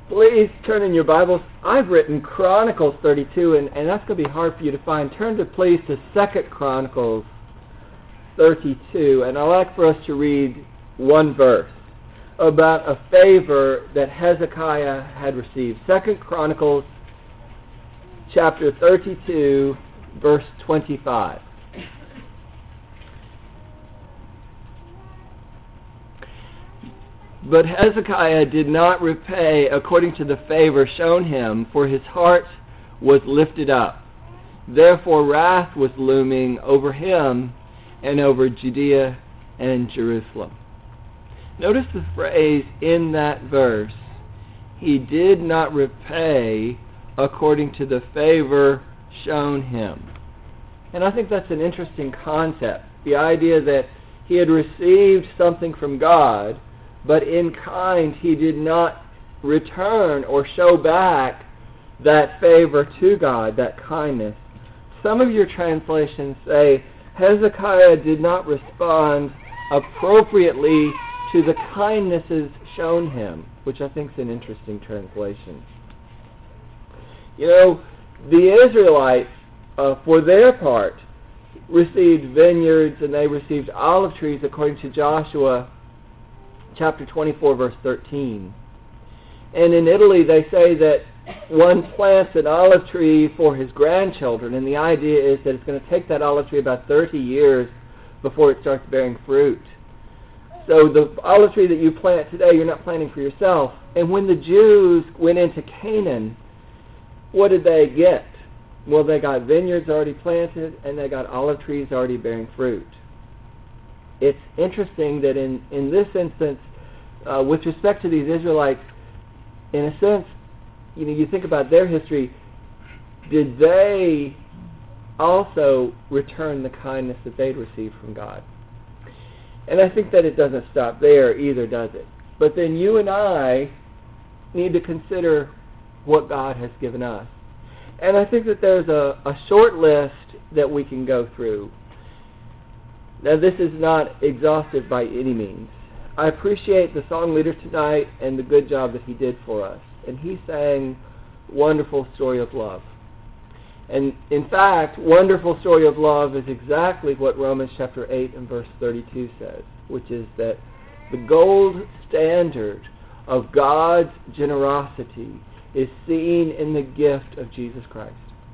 Please turn in your Bibles. I've written Chronicles 32, and that's going to be hard for you to find. Turn please to 2 Chronicles 32, and I'd like for us to read one verse about a favor that Hezekiah had received. 2 Chronicles chapter 32, verse 25. But Hezekiah did not repay according to the favor shown him, for his heart was lifted up. Therefore wrath was looming over him and over Judea and Jerusalem. Notice the phrase in that verse, he did not repay according to the favor shown him. And I think that's an interesting concept. The idea that he had received something from God, but in kind he did not return or show back that favor to God, that kindness. Some of your translations say Hezekiah did not respond appropriately to the kindnesses shown him, which I think is an interesting translation. You know, the Israelites, for their part, received vineyards and they received olive trees according to Joshua chapter 24, verse 13. And in Italy, they say that one plants an olive tree for his grandchildren, and the idea is that it's going to take that olive tree about 30 years before it starts bearing fruit. So the olive tree that you plant today, you're not planting for yourself. And when the Jews went into Canaan, what did they get? Well, they got vineyards already planted, and they got olive trees already bearing fruit. It's interesting that in this instance, with respect to these Israelites, in a sense, you think about their history, did they also return the kindness that they'd received from God? And I think that it doesn't stop there either, does it? But then you and I need to consider what God has given us. And I think that there's a short list that we can go through. Now, this is not exhaustive by any means. I appreciate the song leader tonight and the good job that he did for us. And he sang Wonderful Story of Love. And in fact, Wonderful Story of Love is exactly what Romans chapter 8 and verse 32 says, which is that the gold standard of God's generosity is seen in the gift of Jesus Christ.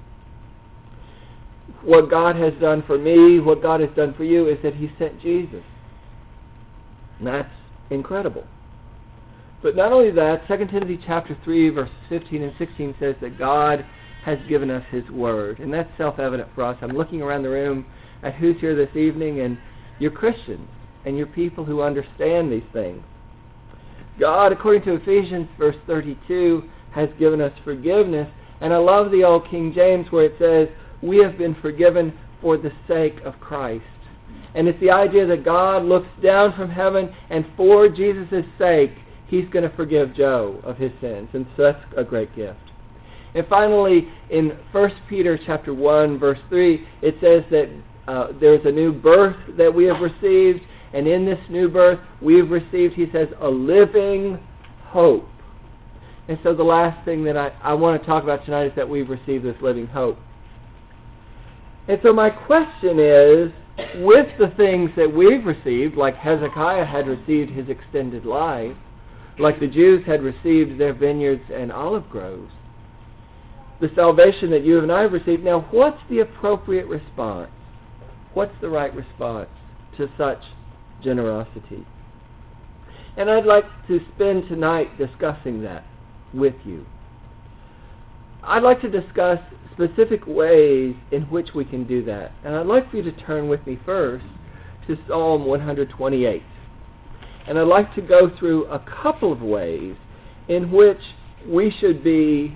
What God has done for me, what God has done for you, is that he sent Jesus. And that's incredible. But not only that, 2 Timothy chapter 3, verses 15 and 16 says that God has given us his word. And that's self-evident for us. I'm looking around the room at who's here this evening, and you're Christians, and you're people who understand these things. God, according to Ephesians verse 32, has given us forgiveness. And I love the old King James where it says, we have been forgiven for the sake of Christ. And it's the idea that God looks down from heaven, and for Jesus' sake, he's going to forgive Joe of his sins. And so that's a great gift. And finally, in 1 Peter chapter 1, verse 3, it says that there's a new birth that we have received. And in this new birth, we have received, he says, a living hope. And so the last thing that I want to talk about tonight is that we've received this living hope. And so my question is, with the things that we've received, like Hezekiah had received his extended life, like the Jews had received their vineyards and olive groves, the salvation that you and I have received, now what's the appropriate response? What's the right response to such generosity? And I'd like to spend tonight discussing that with you. I'd like to discuss specific ways in which we can do that. And I'd like for you to turn with me first to Psalm 128. And I'd like to go through a couple of ways in which we should be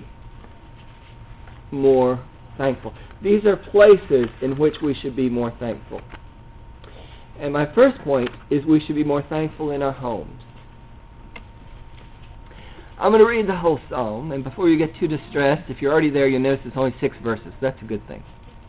more thankful. These are places in which we should be more thankful. And my first point is we should be more thankful in our homes. I'm going to read the whole psalm, and before you get too distressed, if you're already there, you'll notice it's only 6 verses. That's a good thing.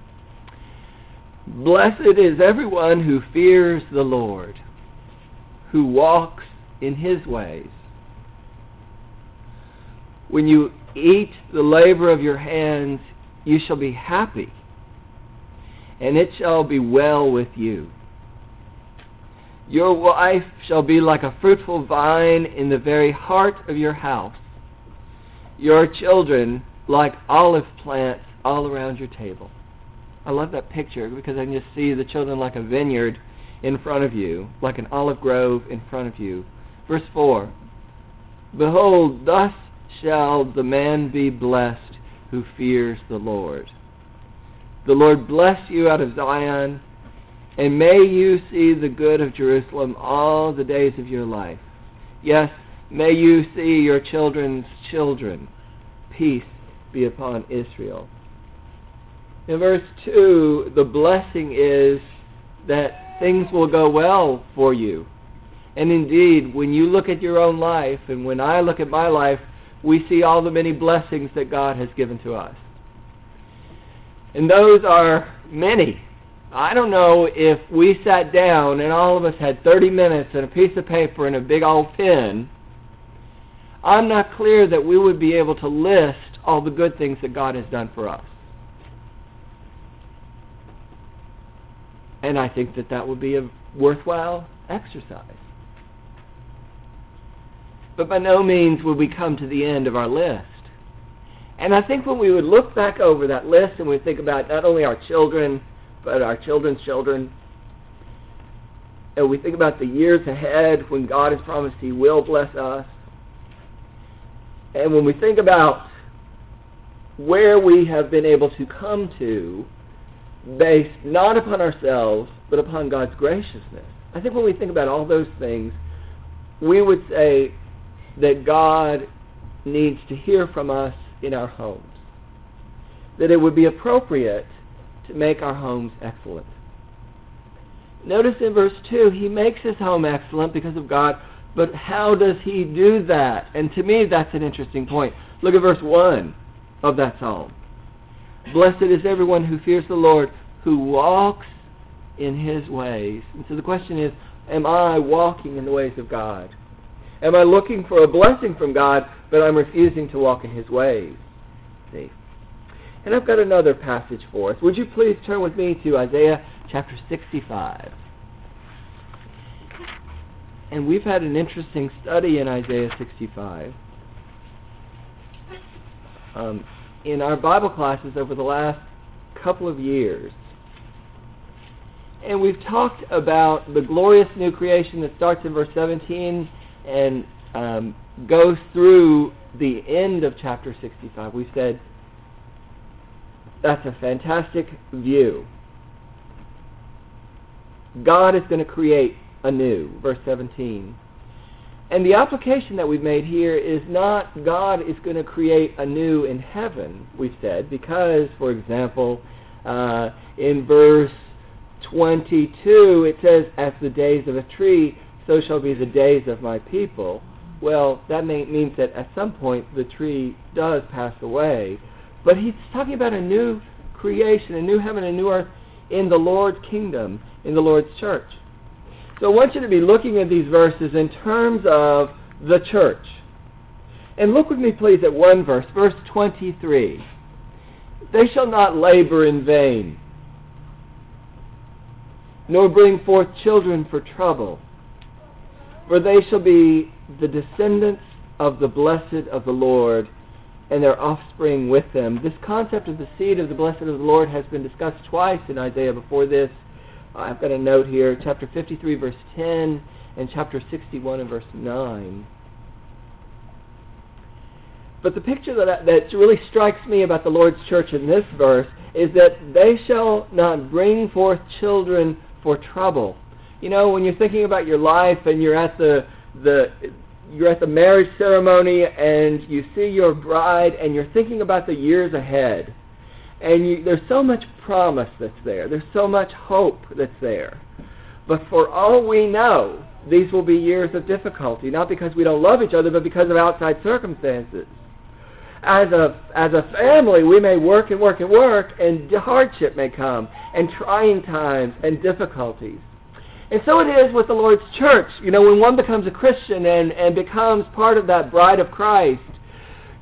Blessed is everyone who fears the Lord, who walks in his ways. When you eat the labor of your hands, you shall be happy, and it shall be well with you. Your wife shall be like a fruitful vine in the very heart of your house. Your children like olive plants all around your table. I love that picture because I can just see the children like a vineyard in front of you, like an olive grove in front of you. Verse 4, behold, thus shall the man be blessed who fears the Lord. The Lord bless you out of Zion, and may you see the good of Jerusalem all the days of your life. Yes, may you see your children's children. Peace be upon Israel. In verse 2, the blessing is that things will go well for you. And indeed, when you look at your own life, and when I look at my life, we see all the many blessings that God has given to us. And those are many. I don't know if we sat down and all of us had 30 minutes and a piece of paper and a big old pen. I'm not clear that we would be able to list all the good things that God has done for us. And I think that that would be a worthwhile exercise. But by no means would we come to the end of our list. And I think when we would look back over that list and we think about not only our children, but our children's children, and we think about the years ahead when God has promised He will bless us, and when we think about where we have been able to come to based not upon ourselves, but upon God's graciousness, I think when we think about all those things, we would say that God needs to hear from us in our homes. That it would be appropriate to make our homes excellent. Notice in verse 2, He makes His home excellent because of God, but how does He do that? And to me, that's an interesting point. Look at verse 1 of that psalm. Blessed is everyone who fears the Lord, who walks in His ways. And so the question is, am I walking in the ways of God? Am I looking for a blessing from God, but I'm refusing to walk in His ways? See? And I've got another passage for us. Would you please turn with me to Isaiah chapter 65? And we've had an interesting study in Isaiah 65. In our Bible classes over the last couple of years. And we've talked about the glorious new creation that starts in verse 17 and goes through the end of chapter 65. We said that's a fantastic view. God is going to create anew, verse 17. And the application that we've made here is not God is going to create anew in heaven, we've said, because, for example, in verse 22, it says, as the days of a tree, so shall be the days of my people. Well, that means that at some point the tree does pass away. But he's talking about a new creation, a new heaven, a new earth in the Lord's kingdom, in the Lord's church. So I want you to be looking at these verses in terms of the church. And look with me, please, at one verse, verse 23. They shall not labor in vain, nor bring forth children for trouble, for they shall be the descendants of the blessed of the Lord, and their offspring with them. This concept of the seed of the blessed of the Lord has been discussed twice in Isaiah before this. I've got a note here, chapter 53, verse 10, and chapter 61 and verse 9. But the picture that really strikes me about the Lord's church in this verse is that they shall not bring forth children for trouble. You know, when you're thinking about your life and you're at the marriage ceremony and you see your bride and you're thinking about the years ahead, and there's so much promise that's there. There's so much hope that's there. But for all we know, these will be years of difficulty, not because we don't love each other, but because of outside circumstances. As a family, we may work and work and work, and hardship may come, and trying times, and difficulties. And so it is with the Lord's church. You know, when one becomes a Christian and becomes part of that bride of Christ,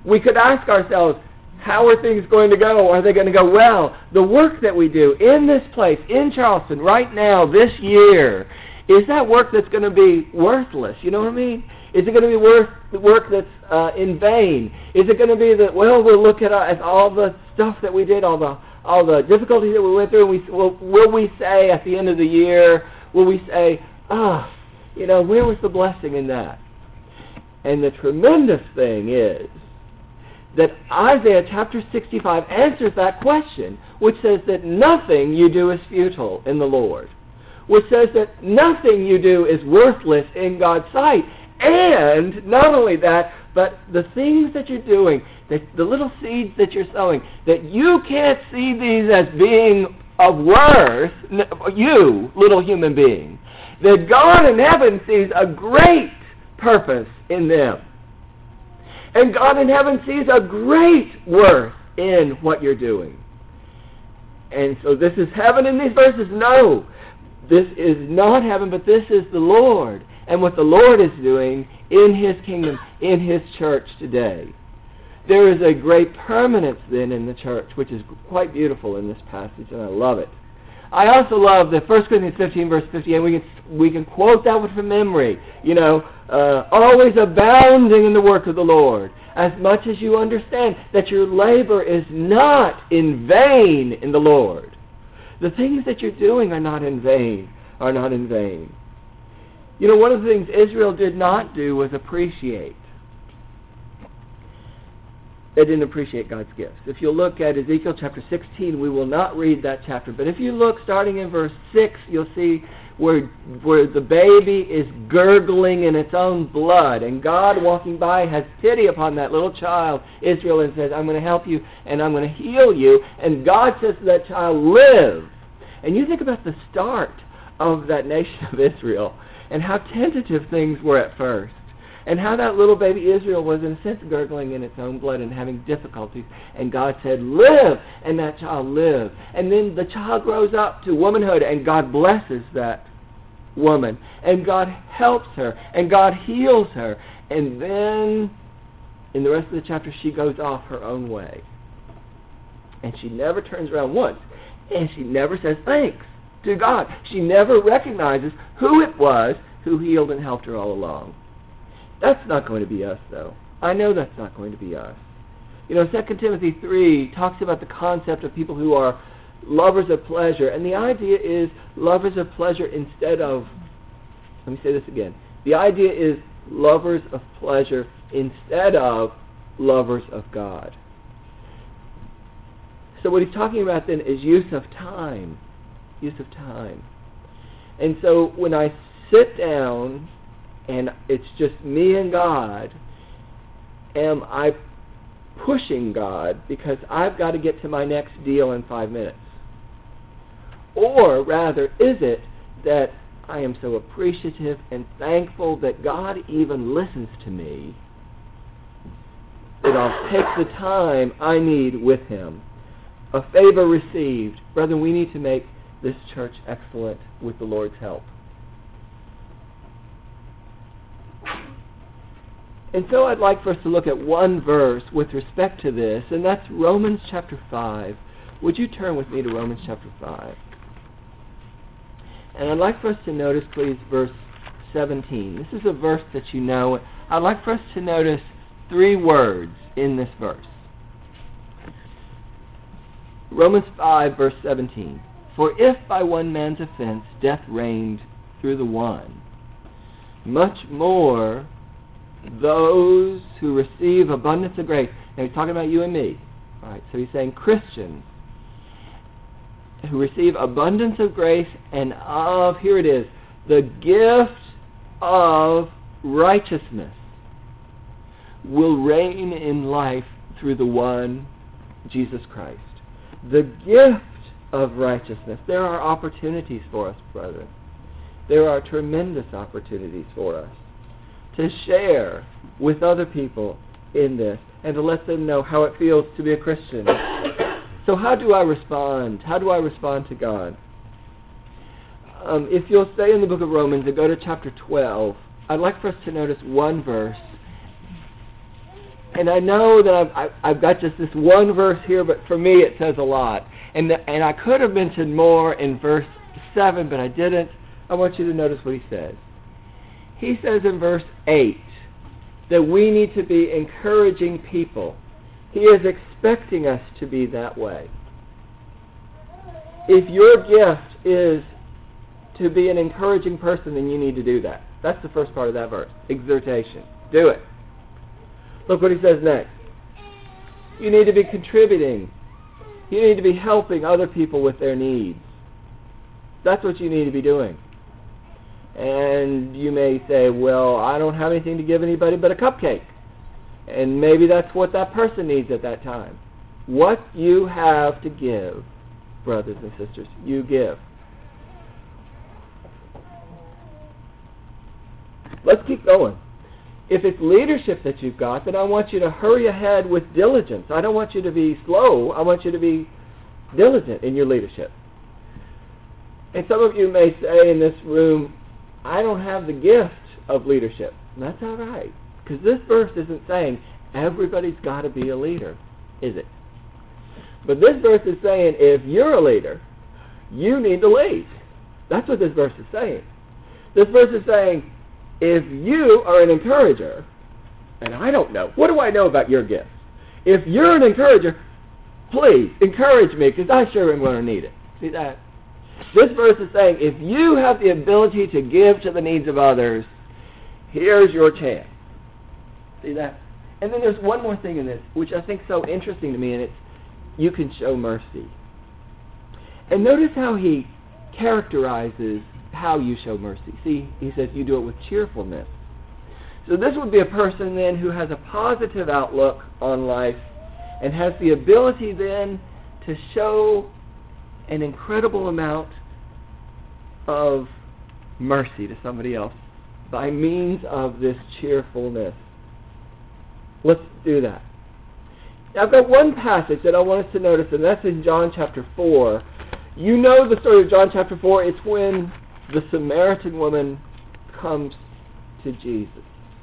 We could ask ourselves, how are things going to go? Are they going to go well? The work that we do in this place, in Charleston, right now, this year, is that work that's going to be worthless? You know what I mean? Is it going to be work that's in vain? Is it going to be that, well, we'll look at all the stuff that we did, all the difficulties that we went through, and will we say at the end of the year, will we say, where was the blessing in that? And the tremendous thing is that Isaiah chapter 65 answers that question, which says that nothing you do is futile in the Lord, which says that nothing you do is worthless in God's sight. And not only that, but the things that you're doing, the little seeds that you're sowing, that you can't see these as being of worth, you, little human being, that God in heaven sees a great purpose in them. And God in heaven sees a great worth in what you're doing. And so this is heaven in these verses? No. This is not heaven, but this is the Lord. And what the Lord is doing in His kingdom, in His church today. There is a great permanence then in the church, which is quite beautiful in this passage, and I love it. I also love that 1 Corinthians 15, verse 58, we can quote that one from memory. Always abounding in the work of the Lord, as much as you understand that your labor is not in vain in the Lord. The things that you're doing are not in vain, One of the things Israel did not do was appreciate. They didn't appreciate God's gifts. If you look at Ezekiel chapter 16, we will not read that chapter, but if you look starting in verse 6, you'll see where the baby is gurgling in its own blood, and God walking by has pity upon that little child, Israel, and says, I'm going to help you, and I'm going to heal you, and God says to that child, live. And you think about the start of that nation of Israel, and how tentative things were at first. And how that little baby Israel was, in a sense, gurgling in its own blood and having difficulties. And God said, live! And that child lived. And then the child grows up to womanhood, and God blesses that woman. And God helps her. And God heals her. And then, in the rest of the chapter, she goes off her own way. And she never turns around once. And she never says thanks to God. She never recognizes who it was who healed and helped her all along. That's not going to be us, though. I know that's not going to be us. 2 Timothy 3 talks about the concept of people who are lovers of pleasure, and the idea is lovers of pleasure instead of, let me say this again, the idea is lovers of pleasure instead of lovers of God. So what he's talking about then is use of time. Use of time. And so when I sit down and it's just me and God, am I pushing God because I've got to get to my next deal in 5 minutes? Or rather, is it that I am so appreciative and thankful that God even listens to me, that I'll take the time I need with Him? A favor received. Brethren, we need to make this church excellent with the Lord's help. And so I'd like for us to look at one verse with respect to this, and that's Romans chapter 5. Would you turn with me to Romans chapter 5? And I'd like for us to notice, please, verse 17. This is a verse that you know. I'd like for us to notice 3 words in this verse. Romans 5, verse 17. For if by one man's offense death reigned through the one, much more those who receive abundance of grace. Now he's talking about you and me. All right, so he's saying Christians who receive abundance of grace and of, here it is, the gift of righteousness will reign in life through the one, Jesus Christ. The gift of righteousness. There are opportunities for us, brethren. There are tremendous opportunities for us to share with other people in this and to let them know how it feels to be a Christian. So how do I respond? How do I respond to God? If you'll stay in the book of Romans and go to chapter 12, I'd like for us to notice one verse And I know that I've got just this one verse here, but for me it says a lot. And I could have mentioned more in verse 7, but I didn't. I want you to notice what he says. He says in verse 8 that we need to be encouraging people. He is expecting us to be that way. If your gift is to be an encouraging person, then you need to do that. That's the first part of that verse. Exhortation. Do it. Look what he says next. You need to be contributing. You need to be helping other people with their needs. That's what you need to be doing. And you may say, well, I don't have anything to give anybody but a cupcake. And maybe that's what that person needs at that time. What you have to give, brothers and sisters, you give. Let's keep going. If it's leadership that you've got, then I want you to hurry ahead with diligence. I don't want you to be slow. I want you to be diligent in your leadership. And some of you may say in this room, I don't have the gift of leadership. And that's all right. Because this verse isn't saying everybody's got to be a leader, is it? But this verse is saying if you're a leader, you need to lead. That's what this verse is saying. This verse is saying if you are an encourager, and I don't know, what do I know about your gifts? If you're an encourager, please encourage me because I sure am going to need it. See that? This verse is saying if you have the ability to give to the needs of others, here's your chance. See that? And then there's one more thing in this, which I think is so interesting to me, and it's you can show mercy. And notice how he characterizes how you show mercy. See, he says you do it with cheerfulness. So this would be a person then who has a positive outlook on life and has the ability then to show an incredible amount of mercy to somebody else by means of this cheerfulness. Let's do that. Now, I've got one passage that I want us to notice, and that's in John chapter 4. You know the story of John chapter 4. It's when the Samaritan woman comes to Jesus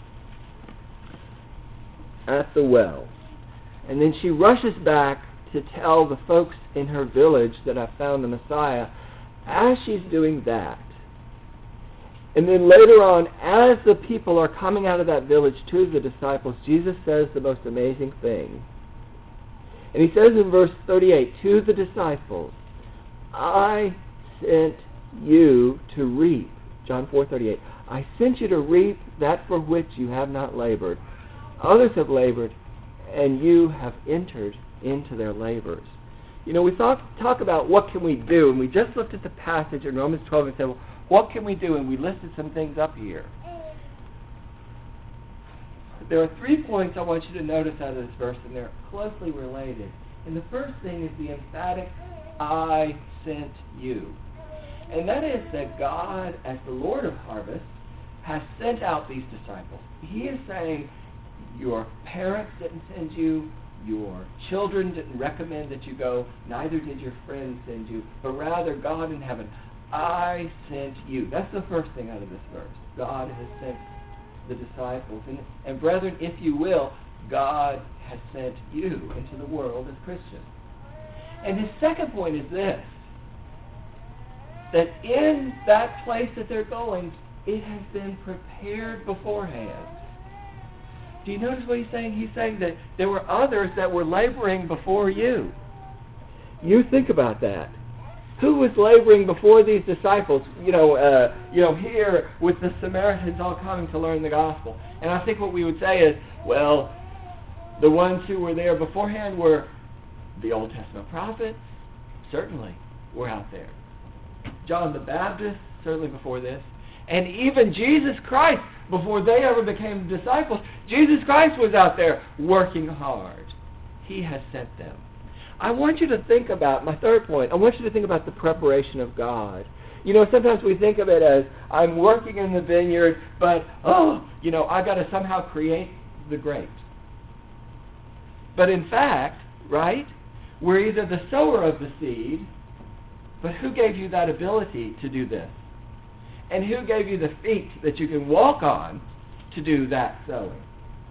at the well. And then she rushes back to tell the folks in her village that I found the Messiah. As she's doing that, and then later on, as the people are coming out of that village to the disciples, Jesus says the most amazing thing. And he says in verse 38, to the disciples, I sent you to reap. John 4:38. I sent you to reap that for which you have not labored. Others have labored, and you have entered into their labors. You know, we talk about what can we do, and we just looked at the passage in Romans 12 and said, well, what can we do? And we listed some things up here. There are 3 points I want you to notice out of this verse, and they're closely related. And the first thing is the emphatic, I sent you. And that is that God, as the Lord of harvest, has sent out these disciples. He is saying, your parents didn't send you, your children didn't recommend that you go, neither did your friends send you, but rather God in heaven, I sent you. That's the first thing out of this verse. God has sent the disciples. And brethren, if you will, God has sent you into the world as Christians. And his second point is this, that in that place that they're going, it has been prepared beforehand. Do you notice what he's saying? He's saying that there were others that were laboring before you. You think about that. Who was laboring before these disciples? Here with the Samaritans all coming to learn the gospel. And I think what we would say is, well, the ones who were there beforehand were the Old Testament prophets, certainly were out there. John the Baptist, certainly before this. And even Jesus Christ, before they ever became disciples, Jesus Christ was out there working hard. He has sent them. I want you to think about, my third point, I want you to think about the preparation of God. You know, sometimes we think of it as, I'm working in the vineyard, but, I've got to somehow create the grapes. But in fact, right, we're either the sower of the seed, but who gave you that ability to do this? And who gave you the feet that you can walk on to do that sowing?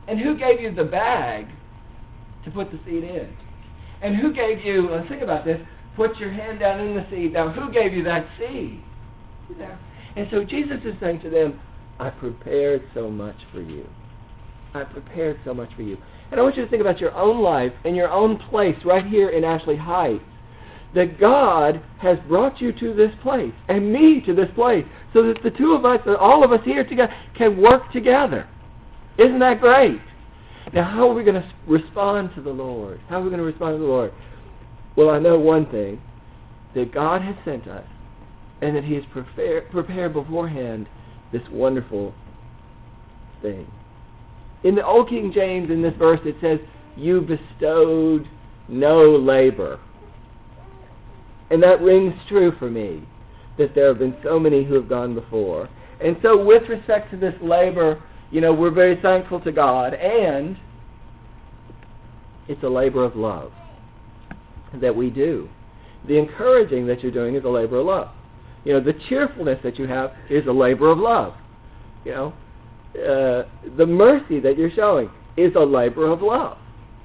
And who gave you the bag to put the seed in? And who gave you, let's think about this, put your hand down in the seed. Now, who gave you that seed? You know? And so Jesus is saying to them, I prepared so much for you. I prepared so much for you. And I want you to think about your own life and your own place right here in Ashley Heights, that God has brought you to this place and me to this place so that the two of us, or all of us here together, can work together. Isn't that great? Now, how are we going to respond to the Lord? How are we going to respond to the Lord? Well, I know one thing, that God has sent us and that He has prepared beforehand this wonderful thing. In the Old King James, in this verse, it says, you bestowed no labor. And that rings true for me, that there have been so many who have gone before. And so with respect to this labor, you know, we're very thankful to God, and it's a labor of love that we do. The encouraging that you're doing is a labor of love. You know, the cheerfulness that you have is a labor of love. You know, the mercy that you're showing is a labor of love.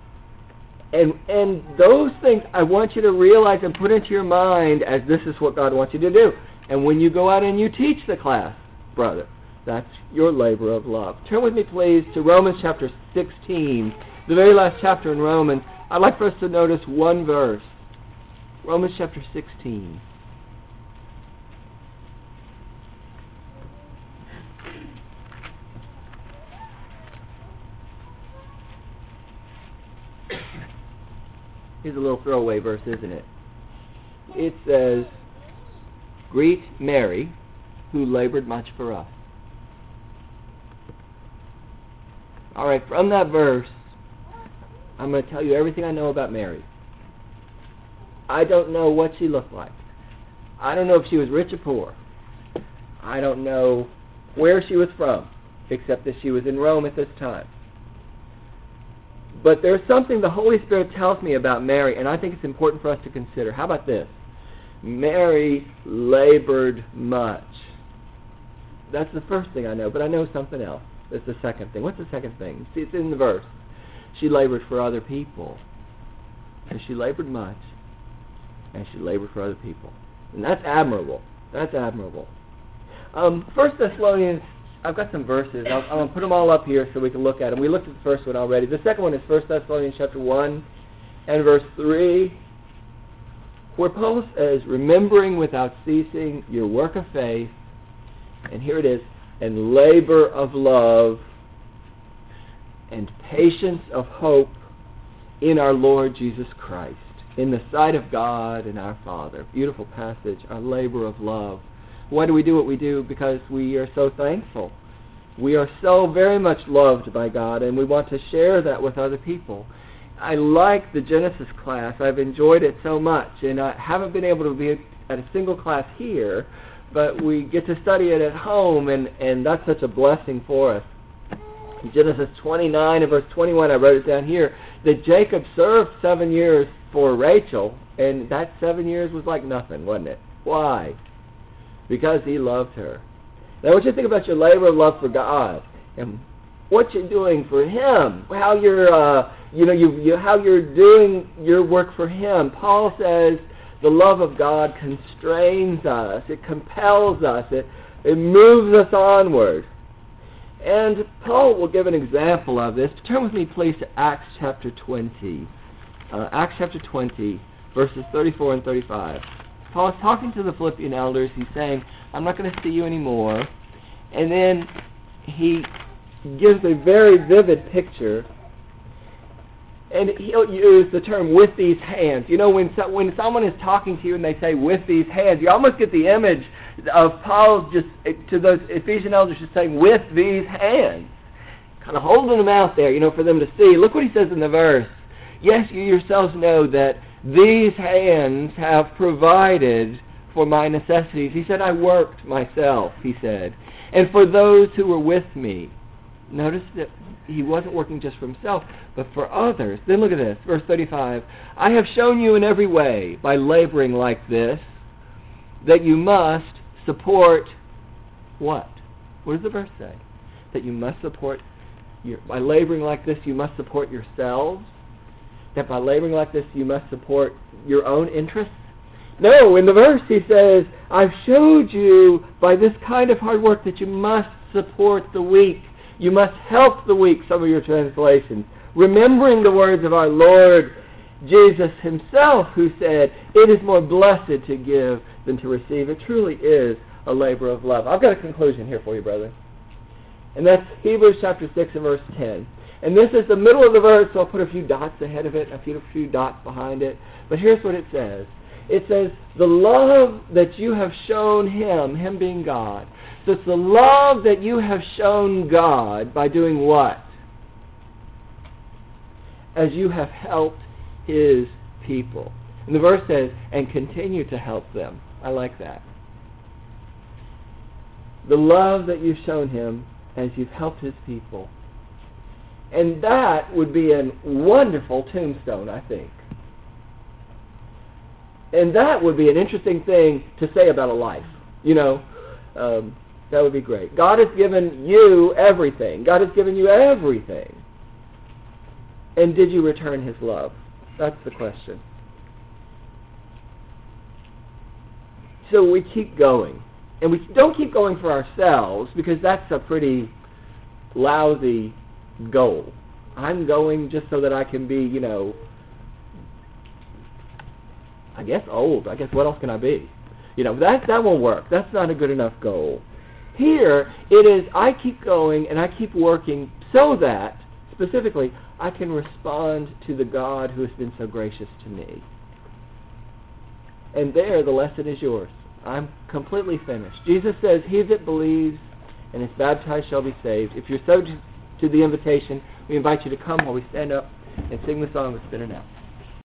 And those things I want you to realize and put into your mind as this is what God wants you to do. And when you go out and you teach the class, brother, that's your labor of love. Turn with me, please, to Romans chapter 16, the very last chapter in Romans. I'd like for us to notice one verse. Romans chapter 16. Here's a little throwaway verse, isn't it? It says, greet Mary, who labored much for us. All right, from that verse, I'm going to tell you everything I know about Mary. I don't know what she looked like. I don't know if she was rich or poor. I don't know where she was from, except that she was in Rome at this time. But there's something the Holy Spirit tells me about Mary, and I think it's important for us to consider. How about this? Mary labored much. That's the first thing I know, but I know something else. That's the second thing. What's the second thing? See, it's in the verse. She labored for other people. And she labored much. And she labored for other people. And that's admirable. That's admirable. 1 Thessalonians, I've got some verses. I'm going to put them all up here so we can look at them. We looked at the first one already. The second one is 1 Thessalonians chapter 1 and verse 3, where Paul says, remembering without ceasing your work of faith, and here it is, and labor of love, and patience of hope in our Lord Jesus Christ, in the sight of God and our Father. Beautiful passage, our labor of love. Why do we do what we do? Because we are so thankful. We are so very much loved by God, and we want to share that with other people. I like the Genesis class. I've enjoyed it so much, and I haven't been able to be at a single class here, but we get to study it at home, and that's such a blessing for us. In Genesis 29 and verse 21, I wrote it down here, that Jacob served 7 years for Rachel, and that 7 years was like nothing, wasn't it? Why? Because he loved her. Now, I want you to think about your labor of love for God and what you're doing for Him, how you're, how you're doing your work for Him. Paul says the love of God constrains us, it compels us, it moves us onward. And Paul will give an example of this. Turn with me, please, to Acts chapter 20. Acts chapter 20, verses 34 and 35. Paul is talking to the Philippian elders. He's saying, I'm not going to see you anymore. And then he gives a very vivid picture. And he'll use the term, with these hands. You know, when someone is talking to you and they say, with these hands, you almost get the image of Paul just, to those Ephesian elders, just saying, with these hands. Kind of holding them out there, for them to see. Look what he says in the verse. Yes, you yourselves know that these hands have provided for my necessities. He said, I worked myself, he said. And for those who were with me. Notice that he wasn't working just for himself, but for others. Then look at this, verse 35. I have shown you in every way, by laboring like this, that you must support what? What does the verse say? That you must support by laboring like this you must support yourselves, that by laboring like this you must support your own interests. No, in the verse he says, I've showed you by this kind of hard work that you must support the weak. You must help the weak, some of your translations. Remembering the words of our Lord Jesus himself, who said, it is more blessed to give than to receive. It truly is a labor of love. I've got a conclusion here for you, brother. And that's Hebrews chapter 6 and verse 10. And this is the middle of the verse, so I'll put a few dots ahead of it and a few dots behind it. But here's what it says. It says, the love that you have shown him being God. So it's the love that you have shown God by doing what? As you have helped his people. And the verse says, and continue to help them. I like that. The love that you've shown him as you've helped his people. And that would be a wonderful tombstone, I think. And that would be an interesting thing to say about a life. You know, that would be great. God has given you everything. God has given you everything. And did you return his love? That's the question. So we keep going. And we don't keep going for ourselves, because that's a pretty lousy goal. I'm going just so that I can be, you know, I guess old. I guess what else can I be? You know, that won't work. That's not a good enough goal. Here, it is I keep going and I keep working so that, specifically, I can respond to the God who has been so gracious to me. And there, the lesson is yours. I'm completely finished. Jesus says, he that believes and is baptized shall be saved. If you're so to the invitation, we invite you to come while we stand up and sing the song that's been announced.